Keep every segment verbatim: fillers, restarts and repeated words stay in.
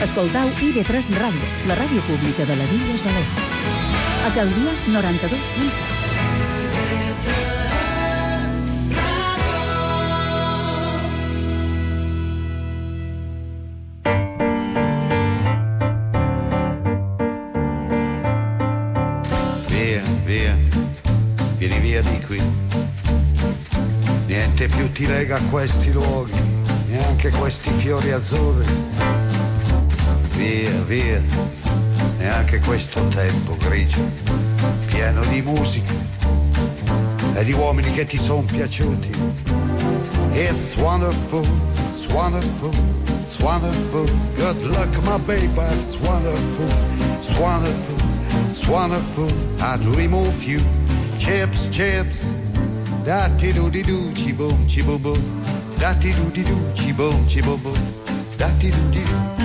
Escoltau I V tres Ràdio, la ràdio pública de les Illes Balears. A Calvià, noranta-dos punt set. Via, via, vieni via di qui. Niente più ti lega a questi luoghi, neanche questi fiori azzurri. Via, via, neanche questo tempo grigio, pieno di musica e di uomini che ti sono piaciuti. It's wonderful, it's wonderful, it's wonderful. Good luck, my baby, it's wonderful, it's wonderful, it's wonderful. I dream of you, chips, chips. Da-ti-do-di-do, chi-boom, chi-boom-boom. Da-ti-do-di-do, chi-boom, chi-boom-boom. Da-ti-do-di-do.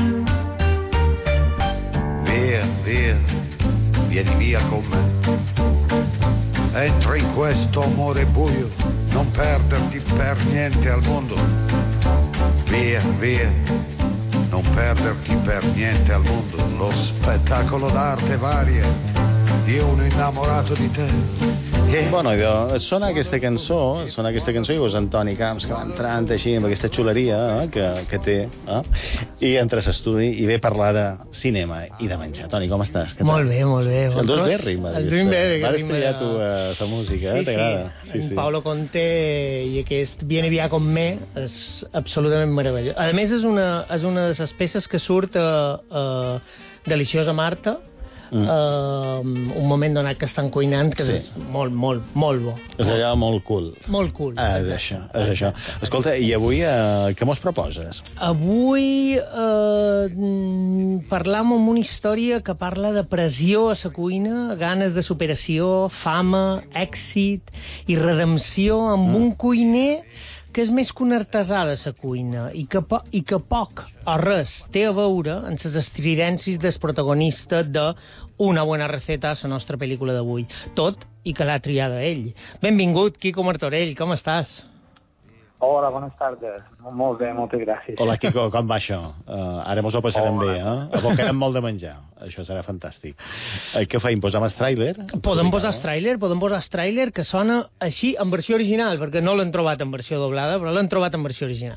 Via, via, vieni via con me. Entra in questo amore buio, non perderti per niente al mondo. Via, via, non perderti per niente al mondo. Lo spettacolo d'arte varia di uno innamorato di te. Bueno, idò, sona aquesta cançó, sona aquesta cançó i veus Antoni Camps que va entrant així amb aquesta xuleria eh, que, que té eh? I entra a l'estudi i ve a parlar de cinema i de menjar. Toni, com estàs? Molt bé, molt bé. El dos bé ritme. El dos bé ritme. Vas estudiar tu a la música, eh? T'agrada? Sí, sí. En Paulo Conte i aquest Viene via con me és absolutament meravellós. A més, és una, és una de les peces que surt a, a Deliciosa Marta, Mm. Uh, un moment donat que estan cuinant que sí. És molt, molt, molt bo. És allò molt cool. Molt cool. Ah, és això, és això. Escolta, i avui uh, què mos proposes? Avui uh, parlam amb una història que parla de pressió a la cuina, ganes de superació, fama, èxit i redempció amb mm. un cuiner que és més que un artesà de la cuina i que, po i que poc o res té a veure amb les estridències del protagonista de Una buena receta a la nostra pel·lícula d'avui. Tot i que l'ha triada ell. Benvingut, Quico Martorell, com estàs? Hola, buenas tardes. Molt bé, moltes gràcies. Hola, Quico, com va això? Uh, ara mos ho passarem Hola. bé, eh? Abocarem molt de menjar. Això serà fantàstic. Uh, què feim? Posem el tràiler? Podem posar el tràiler, podem posar el tràiler que sona així en versió original, perquè no l'han trobat en versió doblada, però l'han trobat en versió original.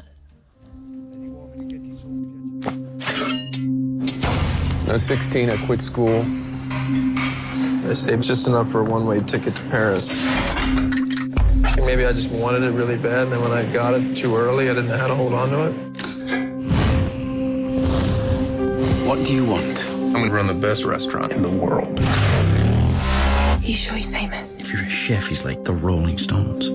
I was sixteen, I quit school. I saved just enough for a one-way ticket to Paris. Maybe I just wanted it really bad, and then when I got it too early, I didn't know how to hold on to it. What do you want? I'm going to run the best restaurant in the world. You sure he's famous? If you're a chef, he's like the Rolling Stones.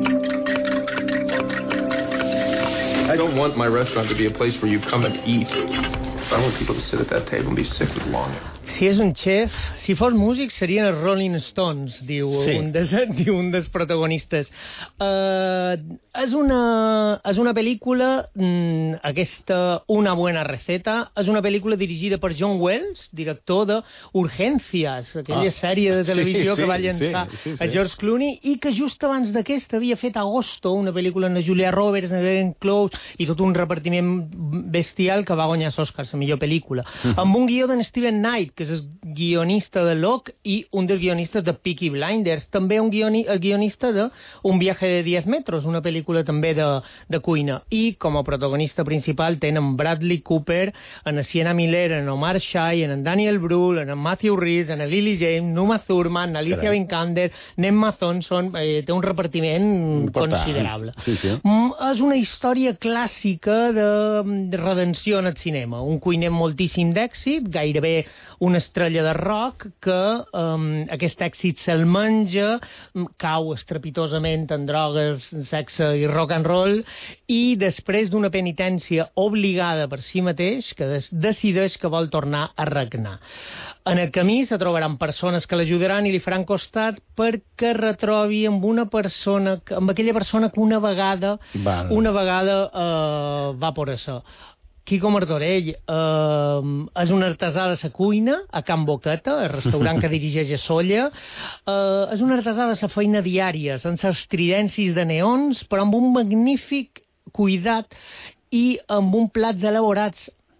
I don't want my restaurant to be a place where you come and eat. I want people to sit at that table and be sick with longing. Si és un chef, si fos músic serien els Rolling Stones, diu, sí. un, des, diu un dels protagonistes. Uh, és, una, és una pel·lícula, mm, aquesta Una buena receta, és una pel·lícula dirigida per John Wells, director de Urgencias, aquella ah. sèrie de televisió sí, sí, que va llançar sí, sí, sí. a George Clooney, i que just abans d'aquesta havia fet Agosto, una pel·lícula amb Julia Roberts, Glenn Close, i tot un repartiment bestial que va guanyar l'Oscar, la millor pel·lícula. Mm -hmm. Amb un guió d'en Steven Knight, que és el guionista de Locke i un dels guionistes de Peaky Blinders, també un guioni el guionista de Un viaje de diez metros, una pel·lícula també de, de cuina. I com a protagonista principal tenen Bradley Cooper, en Sienna Miller, en Omar Sy, en Daniel Brühl, en Matthew Rhys, en Lily James, Numa Thurman, Alicia Vikander, Emma Thompson, eh, té un repartiment Important. considerable. Sí, sí. Mm, és una història clàssica de, de redenció en el cinema. Un cuiner amb moltíssim d'èxit, gairebé una estrella de rock, que um, aquest èxit se'l menja, cau estrepitosament en drogues, sexe i rock and roll, i després d'una penitència obligada per si mateix, que des decideix que vol tornar a regnar. En el camí se trobaran persones que l'ajudaran i li faran costat perquè retrobi amb una persona, amb aquella persona que una vegada, Val. una vegada uh, va por això. Quico Martorell eh, és un artesà de la cuina a Can Boqueta, el restaurant que dirigeix a Sóller. Eh, és un artesà de la feina diària, sense estridències de neons, però amb un magnífic cuidat i amb un plats elaborats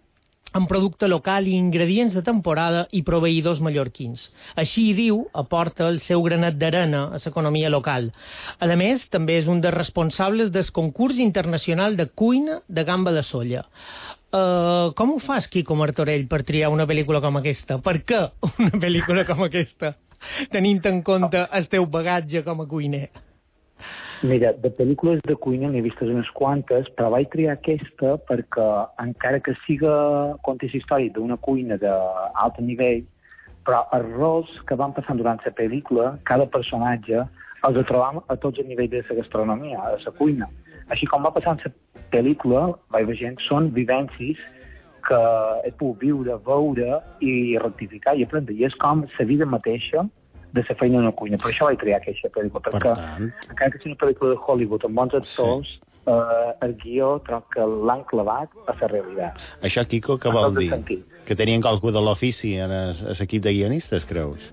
amb producte local i ingredients de temporada i proveïdors mallorquins. Així, diu, aporta el seu granet d'arena a l'economia local. A més, també és un dels responsables del concurs internacional de cuina de gamba de solla. Uh, com ho fas, Quico Martorell, per triar una pel·lícula com aquesta? Per què una pel·lícula com aquesta, tenint en compte el teu bagatge com a cuiner? Mira, de pel·lícules de cuina n'he vistes unes quantes, però vaig triar aquesta perquè, encara que siga contis històric d'una cuina d'alt nivell, però els rols que van passant durant la pel·lícula, cada personatge, els trobam a tots els nivells de la gastronomia, a la cuina. Així com va passant la pel·lícula, vaig veient, són vivències que he pogut viure, veure i rectificar i aprendre. I és com la vida mateixa de la feina en una cuina. Per això vaig triar aquesta pel·lícula, perquè per tant, encara que sigui una pel·lícula de Hollywood amb bons actors, sí. eh, el guió trob que l'han clavat a la realitat. Això, Quico, què vol dir? Que tenien qualcú de l'ofici en l'equip de guionistes, creus?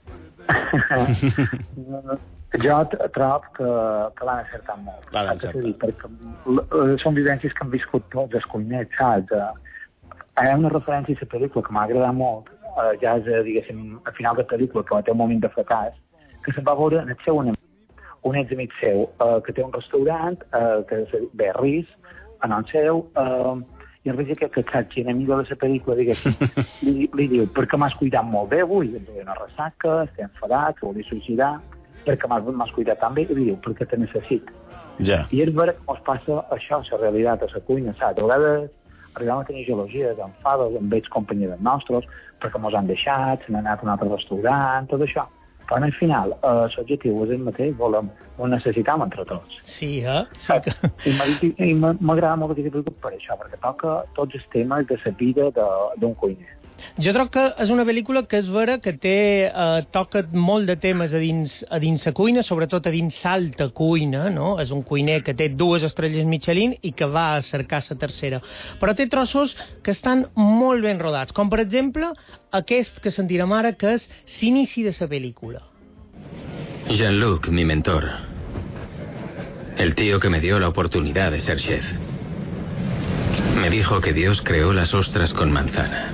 Jo trob que, que l'han acertat molt. L'han acertat. Dir, perquè són vivències que han viscut tots els cuiners, saps? Hi ha una referència a la pel·lícula que m'ha agradat molt, Uh, ja és, diguéssim, a final de pel·lícula, que té un moment de fracàs, que se'n va veure en el seu amic, un examic seu, uh, que té un restaurant, uh, que ve Riz, en el seu, uh, i el Riz aquest que xatxi enemigo de la pel·lícula, diguéssim, li, li diu, perquè m'has cuidat molt bé avui, em duia una ressaca, estic enfadat, que volia suïcidar, perquè m'has cuidat tan bé, i li diu, perquè te necessito. Ja. I és vera que ens passa això, la realitat, a la cuina, saps? A vegades arribem a tenir gelosia, enfades, amb ells companyia dels nostres, perquè ens han deixat, s'han anat a un altre restaurant, tot això. Però al final, eh, l'objectiu és el mateix, volem, ho necessitam entre tots. Sí, eh? Sí que... I m'agrada molt aquesta pel·lícula per això, perquè toca tots els temes de la vida d'un cuiner. Jo trobo que és una pel·lícula que és vera que té, eh, toca molt de temes a dins, a dins la cuina, sobretot a dins l'alta cuina, no? És un cuiner que té dues estrelles Michelin i que va a cercar la tercera. Però té trossos que estan molt ben rodats, com per exemple aquest que sentirem ara, que és l'inici de la pel·lícula. Jean-Luc, mi mentor. El tío que me dio la oportunidad de ser chef. Me dijo que Dios creó las ostras con manzana.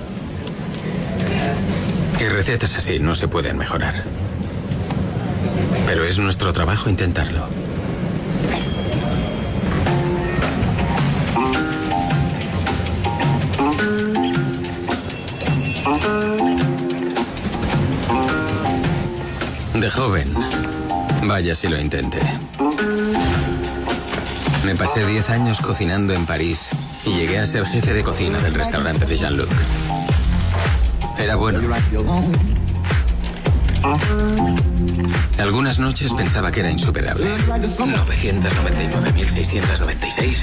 Y recetas así no se pueden mejorar. Pero es nuestro trabajo intentarlo. De joven, vaya si lo intenté. Me pasé diez años cocinando en París y llegué a ser jefe de cocina del restaurante de Jean-Luc. Era bueno. Algunas noches pensaba que era insuperable. novecientos noventa y nueve mil seiscientos noventa y seis.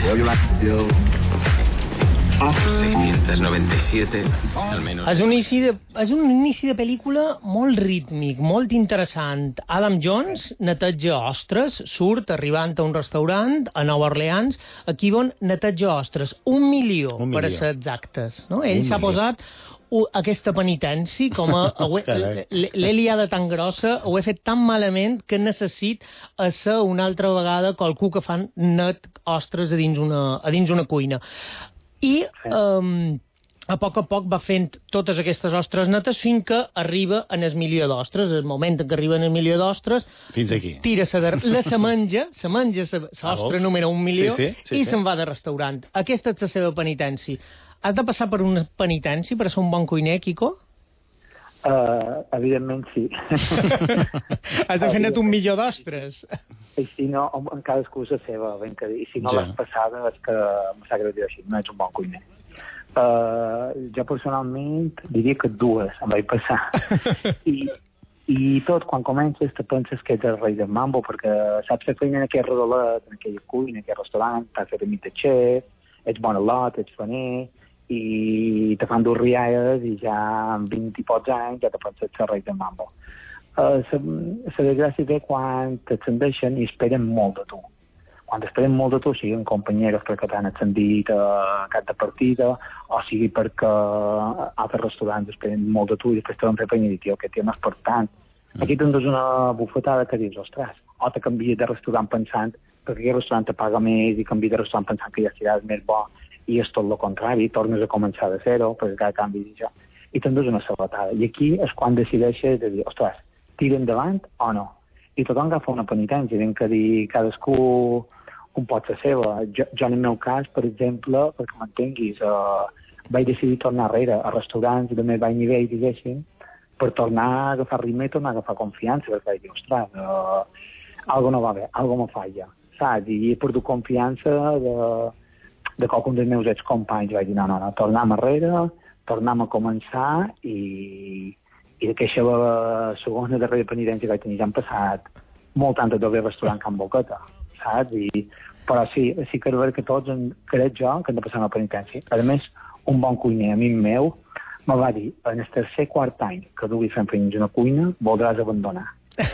seiscientos noventa y siete, almenys. És un inici de, és un inici de pel·lícula molt rítmic, molt interessant. Adam Jones neteja ostres, surt arribant a un restaurant a Nova Orleans, aquí on neteja ostres. Un milió, un milió. Per a ser exactes. No? Ell s'ha posat aquesta penitència, com a, l'he liada tan grossa, ho he fet tan malament que necessit a ser una altra vegada qualcú que fan net ostres a dins una, a dins una cuina. I um, a poc a poc va fent totes aquestes ostres netes fins que arriba en el milió d'ostres. El moment en què arriba en el milió d'ostres, fins aquí. Tira sa de, la se menja, se menja l'ostra número un milió, sí, sí, sí, i sí. Se'n va de restaurant. Aquesta és la seva penitència. Has de passar per una penitència per ser un bon cuiner, Quico? Uh, evidentment sí. Has de fer-ne un milió d'ostres. I si no, en cadascú la seva, ben que dir. I si no ja. L'has passada és que me sap greu dir així, no ets un bon cuiner. Uh, jo personalment diria que dues em vaig passar. I, i tot, quan comences te penses que ets el rei del mambo, perquè saps fer feina en aquell rodolet, en aquella cuina, en aquell restaurant, t'has fet a mi de xef, ets bon a lot, ets faner, i te fan dur rialles i ja amb vint i pocs anys ja te penses ser rei del mambo. Uh, la desgràcia ve quan t'ascendeixen i esperen molt de tu. Quan esperen molt de tu, siguin companyeros perquè t'han ascendit a cap de partida, o sigui perquè altres restaurants esperen molt de tu i després te van fer penya i dir, tio, que tio no és per tant. Mm. Aquí tens una bufetada que dius, ostres, o te canvies de restaurant pensant perquè aquell restaurant te paga més i canvies de restaurant pensant que ja seràs més bo i és tot el contrari, tornes a començar de zero, perquè cada canvi és això, i tens una sabotada. I aquí és quan decideixes de dir, ostres, tira endavant o no? I tothom agafa una penitència, ben que dir cadascú un pot ser seva. Jo, jo en el meu cas, per exemple, perquè m'entenguis, eh, vaig decidir tornar arrere a restaurants de més baix nivell, diguéssim, per tornar a agafar ritme i tornar a agafar confiança, perquè vaig dir, ostres, eh, algo no va bé, algo me falla, saps? I he perdut confiança de, de qualcun dels meus excompanys. Vaig dir, no, no, no, tornem arrere, tornem a començar i, i d'aquesta segona darrera penitència que vaig tenir ja han passat molt tant d'haver restaurant Can Boqueta, saps? I, però sí, sí que és veritat que tots, en, crec jo, que han de passar una penitència. A més, un bon cuiner, amic meu, me va dir, en el tercer quart any que dugui fent feines a una cuina, voldràs abandonar.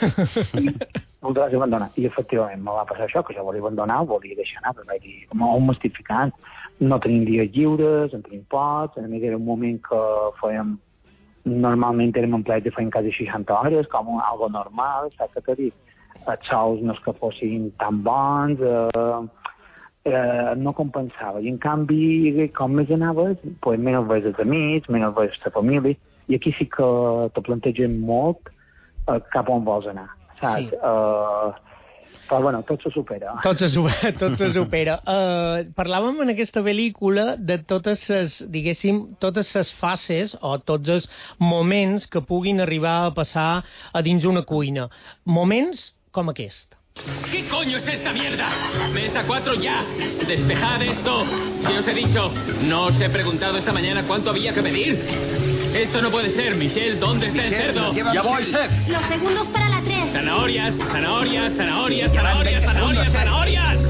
voldràs abandonar. I efectivament me va passar això, que jo volia abandonar, ho volia deixar anar, però vaig dir, on m'estic ficant? No tenim dies lliures, en tenim pocs, a més era un moment que fèiem, normalment érem empleats de feien quasi seixanta hores, com un, algo normal, saps què t'he dit? Els sous no és que fossin tan bons, eh, eh, no compensava. I en canvi, com més anaves, pues, menys veus els amics, menys veus la família, i aquí sí que te plantegen molt eh, cap on vols anar, saps? Sí. Eh, però, bueno, tot se supera. Tot se supera. Tot se supera. Uh, parlàvem en aquesta pel·lícula de totes les, diguéssim, totes les fases o tots els moments que puguin arribar a passar a dins una cuina. Moments com aquest. ¿Qué coño es esta mierda? Mesa cuatro ya. Despejad esto. Si os he dicho, no os he preguntado esta mañana cuánto había que pedir. Esto no puede ser, Michelle. ¿Dónde está Michelle, el cerdo? Ya voy, chef. Los segundos para la tres. Zanahorias, zanahorias, zanahorias, zanahorias, zanahorias, zanahorias.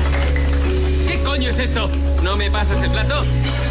¿Qué coño es esto? ¿No me pasas el plato?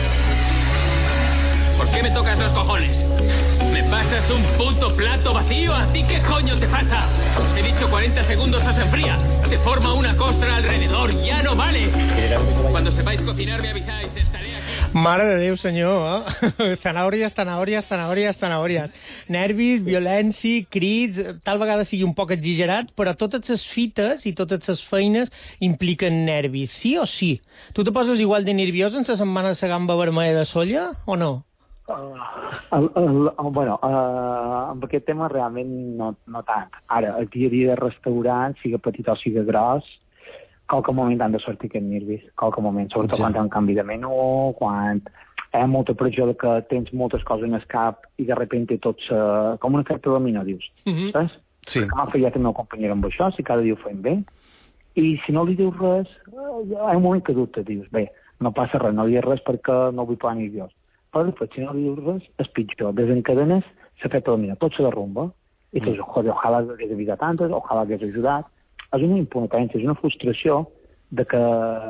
¿Por qué me tocas los cojones? ¿Me pasas un puto plato vacío? ¿A ti qué coño te pasa? Os he dicho cuarenta segundos o se enfría. Se forma una costra alrededor. ¡Ya no vale! Cuando sepáis cocinar me avisáis. Estaré aquí. Mare de Déu, senyor, eh? Zanahòries, zanahòries, zanahòries, zanahòries. Nervis, violència, crits, tal vegada sigui un poc exagerat, però totes les fites i totes les feines impliquen nervis, sí o sí? Tu te poses igual de nerviós en la setmana de la gamba vermella de Solla, o no? Uh, el, el, el, bueno, uh, amb aquest tema realment no, no tant. Ara, el dia a dia de restaurant, siga petit o siga gros, qualque moment han de sortir aquests nervis, qualque moment, sobretot ja. Quan hi ha un canvi de menú, quan hi ha molta pressió de que tens moltes coses en el cap i de repente tots, uh, com un efecte dominó, dius, mm-hmm. saps? Sí. Perquè m'ha fallat el meu company amb això, si cada dia ho feim bé, i si no li dius res, uh, hi ha un moment que dubte, dius, bé, no passa res, no li dius res perquè no vull posar nerviós. Però després, si no li dius res, és pitjor. Desencadenes l'efecte dominó, tot se derrumba, i tu dius, joder, ojalà hagués evitat antes, ojalà hagués ajudat. És una impotència, és una frustració de que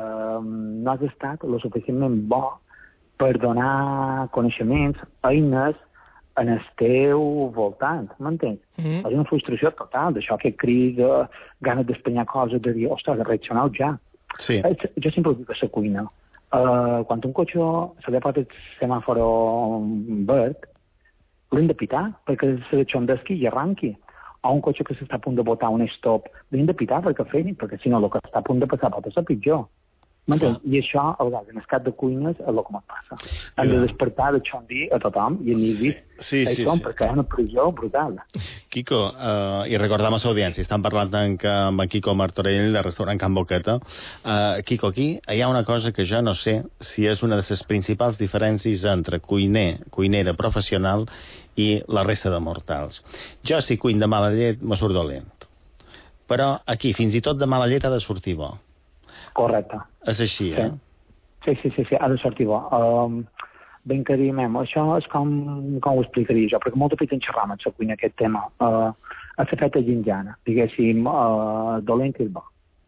no has estat lo suficientment bo per donar coneixements, eines, en el teu voltant, m'entens? Mm-hmm. És una frustració total, d'això que cris, uh, ganes d'espenyar coses, de dir, ostres, reaccioneu ja. Sí. És, jo sempre ho dic a la cuina. Uh, quan un cotxe se li pot el semàforo verd, l'hem de pitar perquè se xondesqui i arranqui. O un cotxe que s'està a punt de botar un stop, l'hem de pitar perquè freni, perquè si no el que està a punt de passar pot ser pitjor. M'entens? I això, a vegades, en el cap de cuines, és el que em passa. Hem de despertar de xondi a tothom i a nivell sí, sí, sí. perquè hi ha una pressió brutal. Quico, uh, i recordem a l'audiència, estan parlant amb, amb Quico Martorell, del restaurant Can Boqueta. Uh, Quico, aquí hi ha una cosa que jo no sé si és una de les principals diferències entre cuiner, cuinera professional i la resta de mortals. Jo, si cuin de mala llet, me surt dolent. Però aquí, fins i tot de mala llet ha de sortir bo. Correcte. És així, eh? Sí, sí, sí, sí, ha de sortir bo. Um, ben que diem, això és com, com ho explicaria jo, perquè molta pita en xerram en la cuina aquest tema. Uh, a la feta ginjana, diguéssim, uh, dolent que és bo.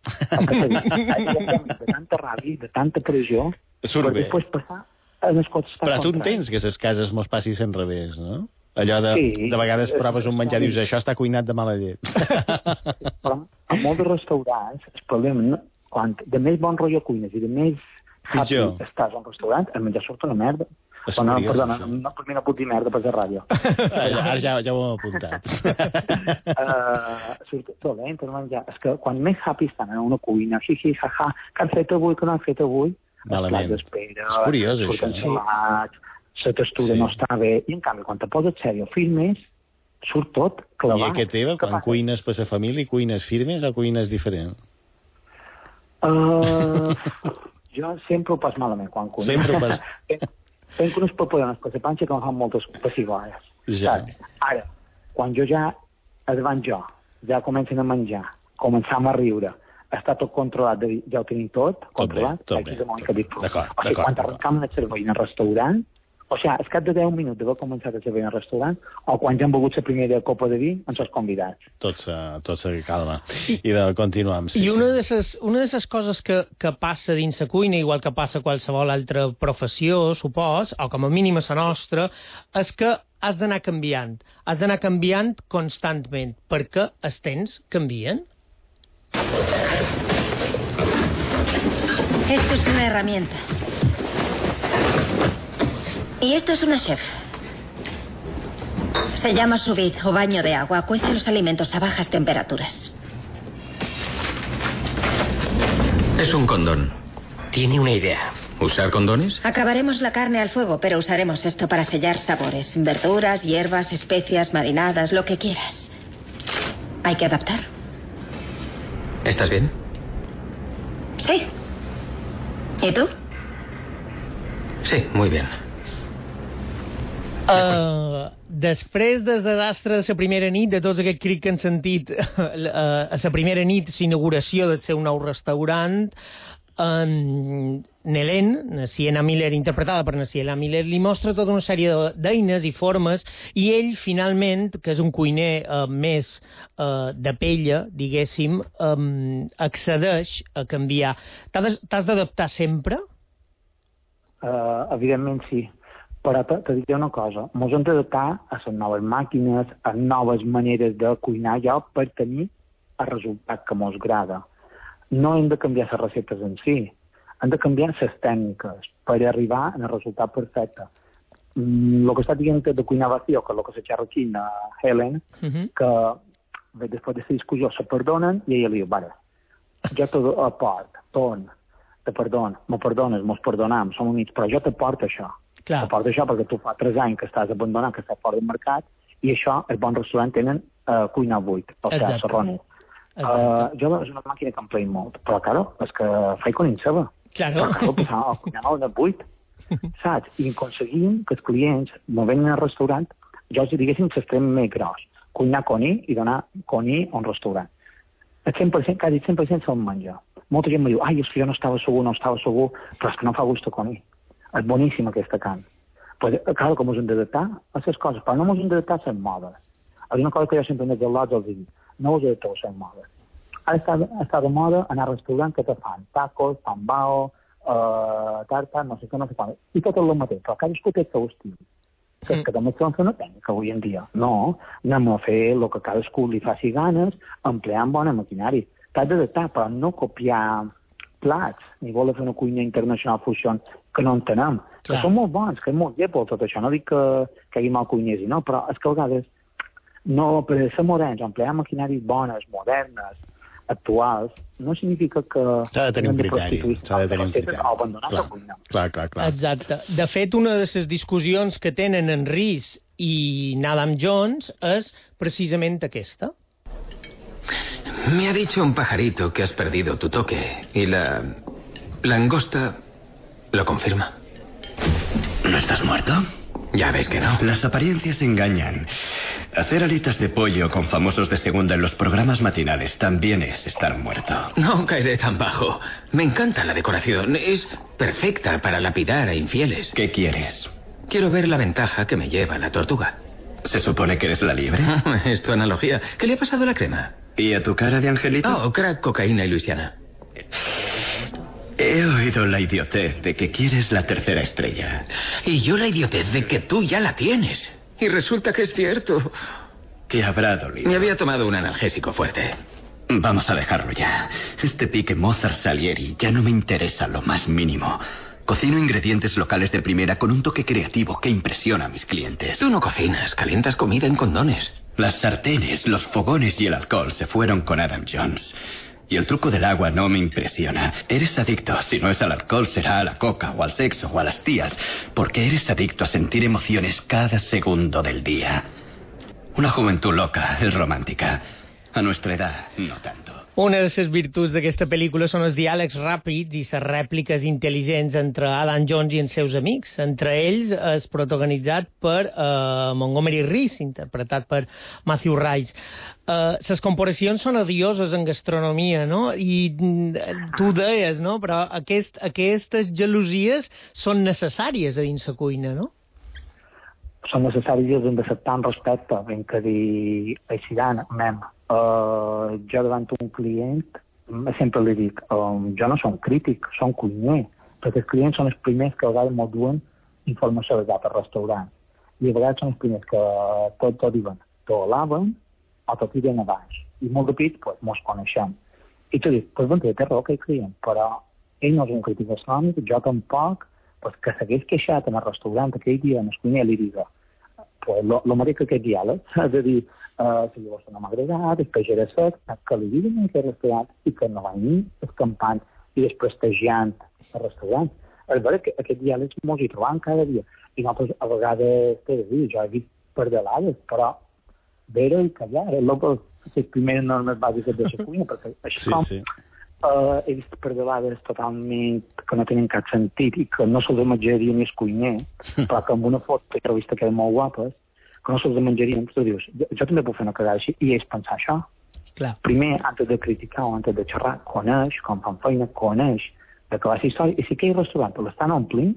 De tanta ràbia, de tanta pressió, surt bé. Després passar en els cots. Però tu entens que les cases mos passis en revés, no? Allò de, sí, de vegades proves un menjar i dius, això està cuinat de mala llet. Però en molts restaurants, el problema, quan de més bon rotllo cuines i de més happy estàs en restaurant, el menjar surt una merda. Oh, no, perdona, no, per mi no puc dir merda per la ràdio. Ara ja, ja ho hem apuntat. uh, surt dolent, per menjar. És que quan més happy estan en una cuina, hi, hi, ha, ha, que han fet avui, que no han fet avui, malament. D'espera, és curiós, això. Salats, la textura sí. no està bé, i en canvi, quan te poses sèrio, filmes, surt tot clavat. I aquest teva, quan cuines per la família, cuines firmes o cuines diferent? Uh, jo sempre ho pas malament quan cuino. Sempre ho pas... Tenc unes paperones per la panxa que em fan moltes pessigolles. Ja. Ara, quan jo ja, davant jo, ja comencen a menjar, començam a riure, està tot controlat, de, ja ho tenim tot, tot controlat, bé, tot bé. D'acord, o sigui, quan arrencam el servei en el restaurant, o sigui, és cap de deu minuts d'haver començat el servei en el restaurant, o quan ja hem begut la primera copa de vi, ens els convidats. Tot se, tot se calma. I, I de continuar. Sí, I una sí. de ses, una de les coses que, que passa dins la cuina, igual que passa a qualsevol altra professió, supos, o com a mínim a la nostra, és que has d'anar canviant. Has d'anar canviant constantment, perquè els temps canvien. Esto es una herramienta. Y esto es una chef. Se llama sous vide o baño de agua. Cuece los alimentos a bajas temperaturas. Es un condón. Tiene una idea. ¿Usar condones? Acabaremos la carne al fuego, pero usaremos esto para sellar sabores. Verduras, hierbas, especias, marinadas, lo que quieras. Hay que adaptar. ¿Estás bien? Sí. ¿Y tú? Sí, muy bien. Uh, després del desastre de la primera nit, de tots aquests crits que han sentit uh, a la primera nit, l'inauguració del seu nou restaurant, um, Nelen, la Sienna Miller, interpretada per la Sienna Miller, li mostra tota una sèrie d'eines i formes, i ell, finalment, que és un cuiner uh, més uh, de pella, diguéssim, um, accedeix a canviar. T'has d'adaptar sempre? Uh, evidentment sí. Però te, te diré una cosa, ens hem d'adaptar a les noves màquines, a noves maneres de cuinar ja per tenir el resultat que ens agrada. No hem de canviar les receptes en si, hem de canviar les tècniques per arribar al resultat perfecte. Mm, el que està dient de cuinar vacío, que és el que se xerra aquí a Helen, uh-huh. que bé, després de la discussió se perdonen i ella li diu, vale, jo te aport, ton, te perdono, me perdones, mos perdonam, som units, però jo t'aporto això. Clar. T'aporto això perquè tu fa tres anys que estàs abandonat, que estàs fora del mercat, i això, els bons restaurants tenen uh, cuina buit, o sigui, serrones. Uh, jo és una màquina que em play molt, però, claro, és que faig con inceba. Claro. Però, claro, passar a cuinar una buit, saps? I aconseguim que els clients, movent al restaurant, jo els diguéssim l'extrem més gros, cuinar coní i donar coní a un restaurant. El cent per cent, quasi cent per cent se'l menja. Molta gent me diu, ai, és que jo no estava segur, no estava segur, però és que no fa gust a coní. És boníssim aquesta carn. Pues, clar, com us hem d'adaptar a les coses, però no us hem d'adaptar a les modes. És una cosa que jo sempre m'he dit, els dic, no us adapteu a les modes. Ara està, està de moda anar a restaurants que te fan tacos, pambao, uh, tarta, no sé què, no sé quan. I tot és el mateix, però cadascú té el seu estil. Que, mm. que també s'ho fer una tècnica avui en dia. No, anem a fer el que cadascú li faci ganes, empleant bona maquinari. T'has d'adaptar, però no copiar plats, ni voler fer una cuina internacional fusion que no entenem. Clar. Que són molt bons, que és molt llepo tot això. No dic que, que hi hagi mal cuiners, no, però és que a vegades no, per ser moderns, emplear maquinaris bones, modernes, actuals, no significa que... S'ha de tenir un criteri. S'ha de tenir un criteri. O abandonar la cuina. Clar, clar, clar. Exacte. De fet, una de les discussions que tenen en Rhys i Nadam Jones és precisament aquesta. Me ha dicho un pajarito que has perdido tu toque y la langosta lo confirma. ¿No estás muerto? Ya ves que no. Las apariencias engañan. Hacer alitas de pollo con famosos de segunda en los programas matinales también es estar muerto. No caeré tan bajo. Me encanta la decoración. Es perfecta para lapidar a infieles. ¿Qué quieres? Quiero ver la ventaja que me lleva la tortuga. ¿Se supone que eres la liebre? Es tu analogía. ¿Qué le ha pasado a la crema? ¿Y a tu cara de angelito? Oh, crack, cocaína y Luisiana. He oído la idiotez de que quieres la tercera estrella. Y yo la idiotez de que tú ya la tienes. Y resulta que es cierto. ¿Qué habrá dolido? Me había tomado un analgésico fuerte. Vamos a dejarlo ya. Este pique Mozart Salieri ya no me interesa lo más mínimo. Cocino ingredientes locales de primera con un toque creativo que impresiona a mis clientes. Tú no cocinas, calientas comida en condones. Las sartenes, los fogones y el alcohol se fueron con Adam Jones. Y el truco del agua no me impresiona. Eres adicto. Si no es al alcohol, será a la coca, o al sexo, o a las tías. Porque eres adicto a sentir emociones cada segundo del día. Una juventud loca, es romántica. A nuestra edad, no tanto. Una de les virtuts d'aquesta pel·lícula són els diàlegs ràpids i les rèpliques intel·ligents entre Alan Jones i els seus amics. Entre ells és protagonitzat per uh, Montgomery Reese, interpretat per Matthew Rice. Uh, les comparacions són odioses en gastronomia, no? I tu deies, no? Però aquest, aquestes gelosies són necessàries a dins la cuina, no? Són necessàries de acceptar en respecte, ben que dir, així d'ana, mem. Uh, jo davant un client sempre li dic, um, jo no som crític, som cuiner, perquè els clients són els primers que a vegades m'ho duen informació de al restaurant, i a vegades són els primers que tot t'ho diuen, t'ho alaben o t'ho tiren a baix, i molt ràpid pues, mos coneixem. I tu dius, pues bon, té raó aquell client, però ell no és un crític gastronòmic, jo tampoc, pues, que s'hagués queixat en el restaurant aquell dia en el cuiner li diga, pues lo, lo mateix que aquest diàleg, és a dir, uh, si llavors no m'ha agradat, el peix era sec, que li diguin en aquest restaurant i que no va venir escampant i després prestigiant el restaurant. És veritat que aquest diàleg mos hi trobam cada dia i nosaltres a vegades, t'he de dir, jo he vist per delades, però veure i callar, és les primeres normes bàsiques de la cuina, perquè així sí, com sí. Uh, he vist per delades totalment que no tenen cap sentit i que no se'ls menjaria ni el cuiner, però que amb una foto que he vist que eren molt guapes, que no se'ls menjarien, tu dius, jo, jo també puc fer una cagada així, i és pensar això. Clar. Primer, antes de criticar o antes de xerrar, coneix, com fan feina, coneix de què va ser història, i si aquell restaurant l'estan omplint,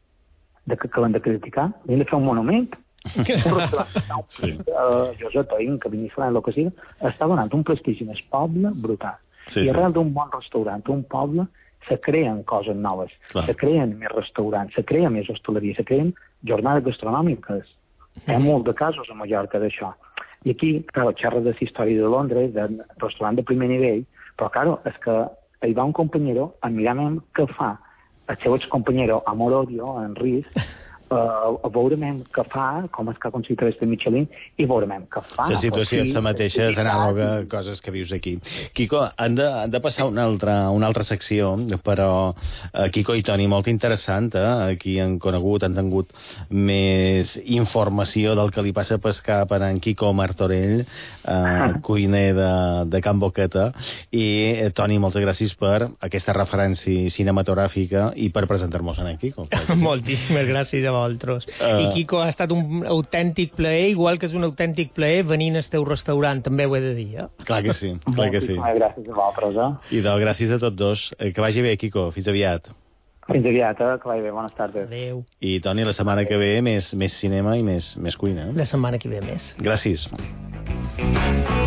de que, que l'han de criticar, hem de fer un monument, un restaurant que està omplint, sí. uh, Josep Oín, que Vinísfran, el que sigui, està donant un prestigi en el poble brutal. Sí, I arrel sí. d'un bon restaurant, un poble, se creen coses noves, Clar. se creen més restaurants, se creen més hostaleria, se creen jornades gastronòmiques. Mm. Hi ha molt de casos a Mallorca d'això. I aquí, clar, xerres de la història de Londres, de restaurant de primer nivell, però, clar, és que hi va un companyero a mirar-me què fa el seu excompanyero Amor-Odio, en Riz, Uh, veurem què fa, com és que ha aconseguit este Michelin, i veurem què fa. La situació és la mateixa, és anàloga a coses que vius aquí. Quico, han de, han de passar una altra, una altra secció, però uh, Quico i Toni, molt interessant, eh? Aquí han conegut, han tingut més informació del que li passa a pescar per en Quico Martorell, uh, cuiner de, de Can Boqueta, i eh, Toni, moltes gràcies per aquesta referència cinematogràfica i per presentar-nos en Quico. Moltíssimes gràcies a vosaltres. Uh... I Quico, ha estat un autèntic plaer, igual que és un autèntic plaer venint al teu restaurant, també ho he de dir, eh? Clar que sí, clar que sí. Gràcies a vosaltres, eh? I de, gràcies a tots dos. Que vagi bé, Quico. Fins aviat. Fins aviat, eh? Que vagi bé. Bones tardes. Adéu. I, Toni, la setmana que ve més, més cinema i més, més cuina. La setmana que ve més. Gràcies.